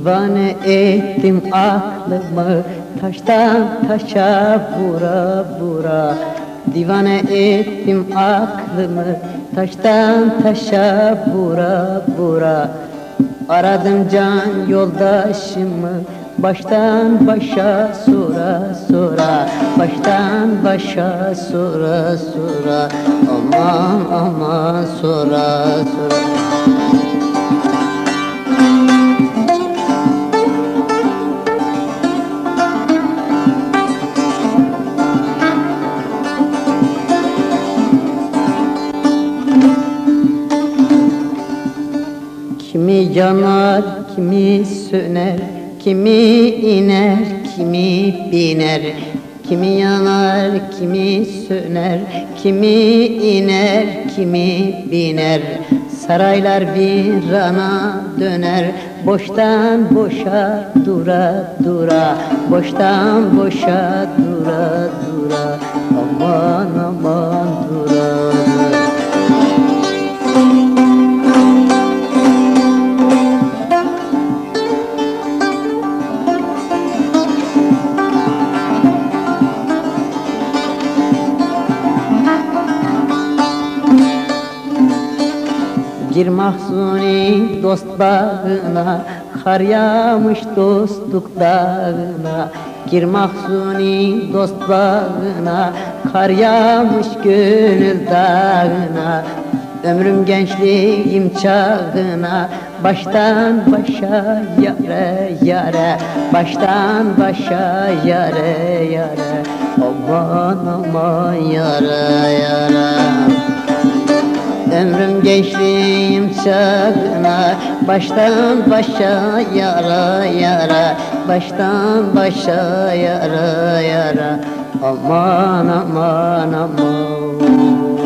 Divane ettim aklımı, taştan taşa vura vura. Divane ettim aklımı, taştan taşa vura vura. Aradım can yoldaşımı, baştan başa sora sora. Baştan başa sora sora. Aman aman sora sora. Kimi yanar, kimi söner, kimi iner, kimi biner. Kimi yanar, kimi söner, kimi iner, kimi biner. Saraylar bir ana döner, boştan boşa dura dura. Boştan boşa dura dura. Aman aman dura dura. Gir mahzuni dost bağına, kar yağmış dostluk dağına. Gir mahzuni dost bağına, kar yağmış gönül dağına. Ömrüm gençliğim çağına, baştan başa yare yare. Baştan başa yare yare. Aman aman yare yare. Ömrüm gençliğim çağına, baştan başa yara yara. Baştan başa yara yara. Aman aman aman.